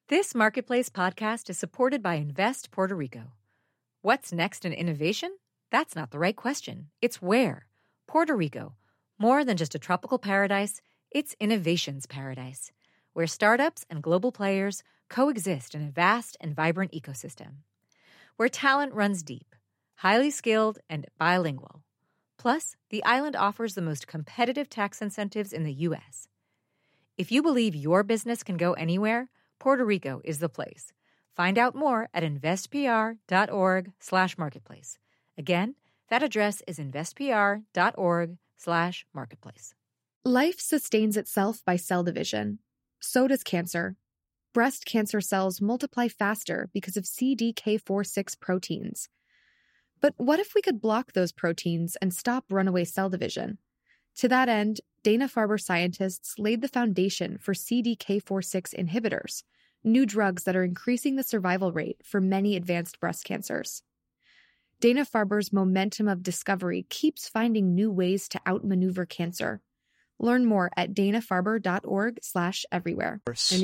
This Marketplace podcast is supported by Invest Puerto Rico. What's next in innovation? That's not the right question. It's where. Puerto Rico. More than just a tropical paradise, it's innovation's paradise, where startups and global players coexist in a vast and vibrant ecosystem. Where talent runs deep, highly skilled, and bilingual. Plus, the island offers the most competitive tax incentives in the U.S. If you believe your business can go anywhere, Puerto Rico is the place. Find out more at investpr.org/marketplace. Again, that address is investpr.org/marketplace. Life sustains itself by cell division. So does cancer. Breast cancer cells multiply faster because of CDK4/6 proteins. But what if we could block those proteins and stop runaway cell division? To that end, Dana-Farber scientists laid the foundation for CDK4/6 inhibitors, new drugs that are increasing the survival rate for many advanced breast cancers. Dana-Farber's momentum of discovery keeps finding new ways to outmaneuver cancer. Learn more at danafarber.org/everywhere.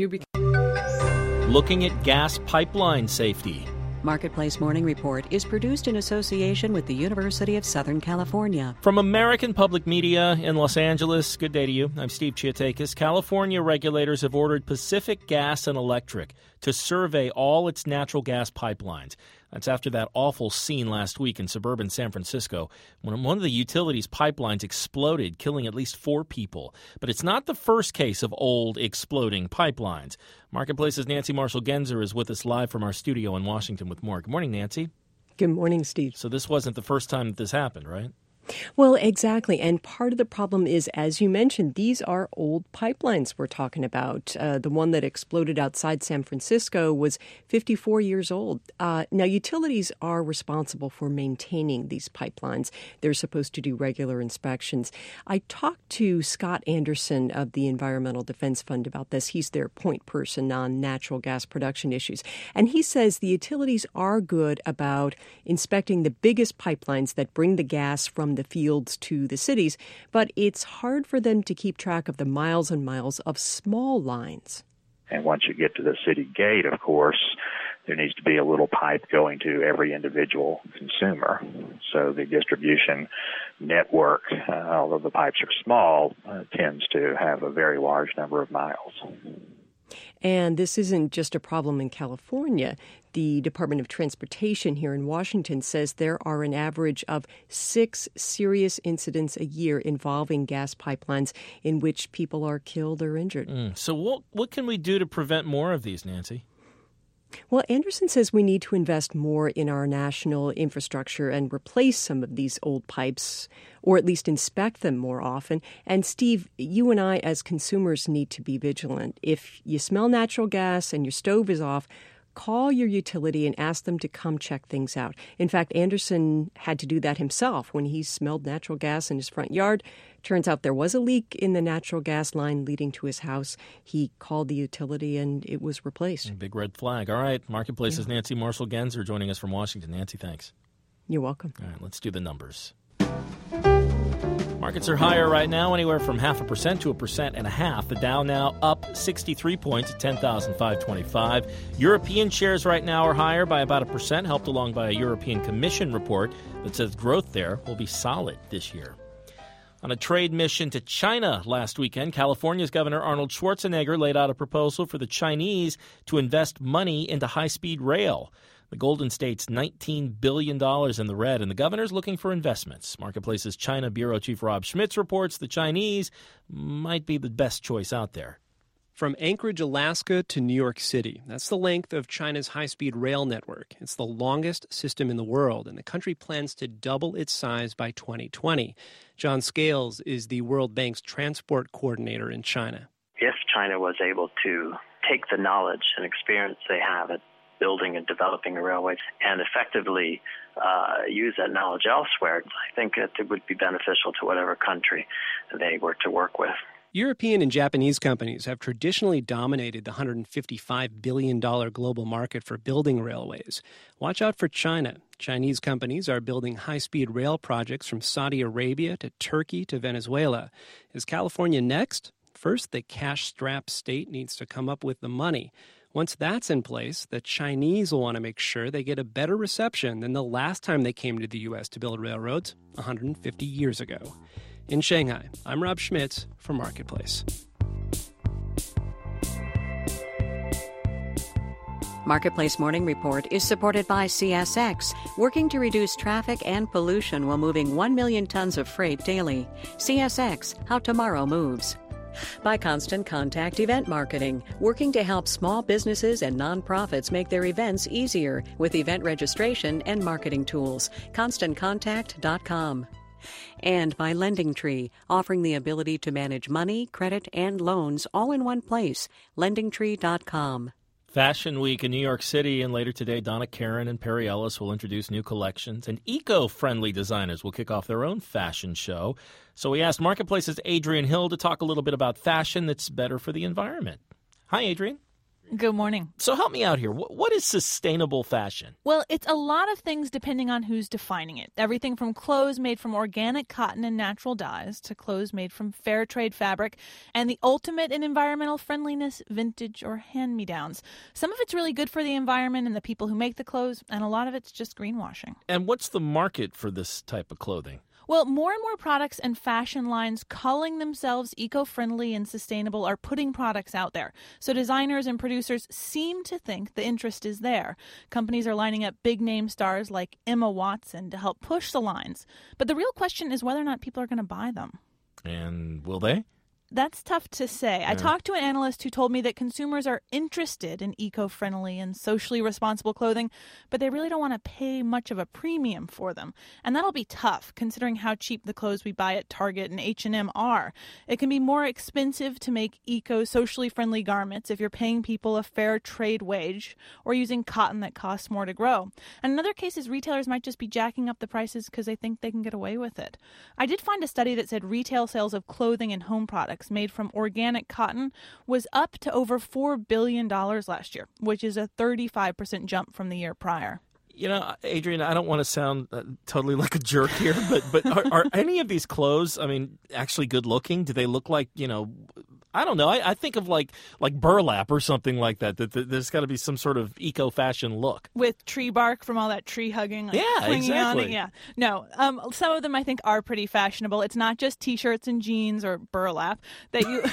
Looking at gas pipeline safety. Marketplace Morning Report is produced in association with the University of Southern California. From American Public Media in Los Angeles, good day to you. I'm Steve Chiatakis. California regulators have ordered Pacific Gas and Electric to survey all its natural gas pipelines. That's after that awful scene last week in suburban San Francisco when one of the utilities' pipelines exploded, killing at least 4 people. But it's not the first case of old exploding pipelines. Marketplace's Nancy Marshall-Genzer is with us live from our studio in Washington with more. Good morning, Nancy. Good morning, Steve. So this wasn't the first time that this happened, right? Well, exactly. And part of the problem is, as you mentioned, these are old pipelines we're talking about. The one that exploded outside San Francisco was 54 years old. Now, utilities are responsible for maintaining these pipelines. They're supposed to do regular inspections. I talked to Scott Anderson of the Environmental Defense Fund about this. He's their point person on natural gas production issues. And he says the utilities are good about inspecting the biggest pipelines that bring the gas from the fields to the cities, but it's hard for them to keep track of the miles and miles of small lines. And once you get to the city gate, of course, there needs to be a little pipe going to every individual consumer. So the distribution network, although the pipes are small, tends to have a very large number of miles. And this isn't just a problem in California. The Department of Transportation here in Washington says there are an average of 6 serious incidents a year involving gas pipelines in which people are killed or injured. So what can we do to prevent more of these, Nancy? Well, Anderson says we need to invest more in our national infrastructure and replace some of these old pipes, or at least inspect them more often. And Steve, you and I as consumers need to be vigilant. If you smell natural gas and your stove is off, call your utility and ask them to come check things out. In fact, Anderson had to do that himself when he smelled natural gas in his front yard. Turns out there was a leak in the natural gas line leading to his house. He called the utility and it was replaced. Big red flag. All right. Marketplace's Nancy Marshall-Genzer joining us from Washington. Nancy, thanks. You're welcome. All right, let's do the numbers. Markets are higher right now, anywhere from 0.5% to 1.5%. The Dow now up 63 points at 10,525. European shares right now are higher by about 1%, helped along by a European Commission report that says growth there will be solid this year. On a trade mission to China last weekend, California's Governor Arnold Schwarzenegger laid out a proposal for the Chinese to invest money into high-speed rail. The Golden State's $19 billion in the red, and the governor's looking for investments. Marketplace's China Bureau Chief Rob Schmitz reports the Chinese might be the best choice out there. From Anchorage, Alaska to New York City. That's the length of China's high-speed rail network. It's the longest system in the world, and the country plans to double its size by 2020. John Scales is the World Bank's transport coordinator in China. If China was able to take the knowledge and experience they have at building and developing a railway and effectively use that knowledge elsewhere, I think that it would be beneficial to whatever country they were to work with. European and Japanese companies have traditionally dominated the $155 billion global market for building railways. Watch out for China. Chinese companies are building high-speed rail projects from Saudi Arabia to Turkey to Venezuela. Is California next? First, the cash-strapped state needs to come up with the money. Once that's in place, the Chinese will want to make sure they get a better reception than the last time they came to the U.S. to build railroads 150 years ago. In Shanghai, I'm Rob Schmitz for Marketplace. Marketplace Morning Report is supported by CSX, working to reduce traffic and pollution while moving 1 million tons of freight daily. CSX, how tomorrow moves. By Constant Contact Event Marketing, working to help small businesses and nonprofits make their events easier with event registration and marketing tools. ConstantContact.com. And by LendingTree, offering the ability to manage money, credit, and loans all in one place. LendingTree.com. Fashion Week in New York City, and later today, Donna Karan and Perry Ellis will introduce new collections, and eco-friendly designers will kick off their own fashion show. So we asked Marketplace's Adrienne Hill to talk a little bit about fashion that's better for the environment. Hi, Adrienne. Good morning. So help me out here. What is sustainable fashion? Well, it's a lot of things depending on who's defining it. Everything from clothes made from organic cotton and natural dyes to clothes made from fair trade fabric, and the ultimate in environmental friendliness, vintage or hand-me-downs. Some of it's really good for the environment and the people who make the clothes, and a lot of it's just greenwashing. And what's the market for this type of clothing? Well, more and more products and fashion lines calling themselves eco-friendly and sustainable are putting products out there. So designers and producers seem to think the interest is there. Companies are lining up big-name stars like Emma Watson to help push the lines. But the real question is whether or not people are going to buy them. And will they? That's tough to say. I talked to an analyst who told me that consumers are interested in eco-friendly and socially responsible clothing, but they really don't want to pay much of a premium for them. And that'll be tough, considering how cheap the clothes we buy at Target and H&M are. It can be more expensive to make eco-socially friendly garments if you're paying people a fair trade wage or using cotton that costs more to grow. And in other cases, retailers might just be jacking up the prices because they think they can get away with it. I did find a study that said retail sales of clothing and home products made from organic cotton was up to over $4 billion last year, which is a 35% jump from the year prior. You know, Adrienne, I don't want to sound totally like a jerk here, but are any of these clothes, I mean, actually good looking? Do they look like, I don't know. I think of like burlap or something like that there's got to be some sort of eco-fashion look. With tree bark from all that tree hugging. Yeah, exactly. On it. Yeah. No, some of them I think are pretty fashionable. It's not just T-shirts and jeans or burlap that you...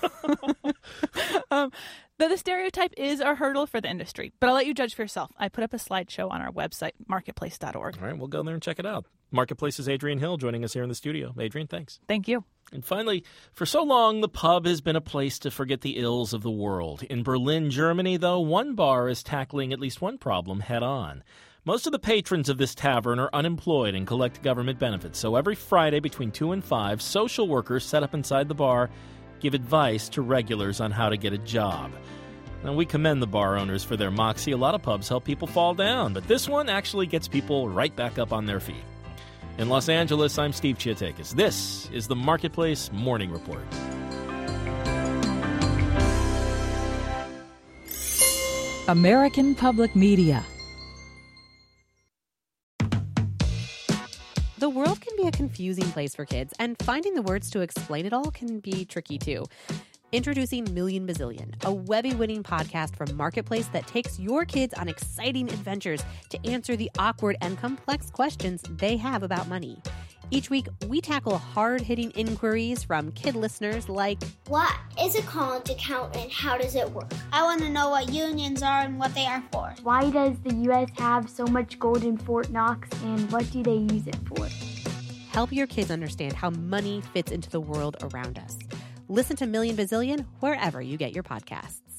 Though the stereotype is a hurdle for the industry. But I'll let you judge for yourself. I put up a slideshow on our website, marketplace.org. All right, we'll go there and check it out. Marketplace's Adrienne Hill joining us here in the studio. Adrienne, thanks. Thank you. And finally, for so long, the pub has been a place to forget the ills of the world. In Berlin, Germany, though, one bar is tackling at least one problem head-on. Most of the patrons of this tavern are unemployed and collect government benefits. So every Friday between 2 and 5, social workers set up inside the bar give advice to regulars on how to get a job. Now, we commend the bar owners for their moxie. A lot of pubs help people fall down, but this one actually gets people right back up on their feet. In Los Angeles, I'm Steve Chiatakis. This is the Marketplace Morning Report. American Public Media. The world can be a confusing place for kids, and finding the words to explain it all can be tricky too. Introducing Million Bazillion, a Webby-winning podcast from Marketplace that takes your kids on exciting adventures to answer the awkward and complex questions they have about money. Each week, we tackle hard-hitting inquiries from kid listeners like, what is a college account and how does it work? I want to know what unions are and what they are for. Why does the U.S. have so much gold in Fort Knox and what do they use it for? Help your kids understand how money fits into the world around us. Listen to Million Bazillion wherever you get your podcasts.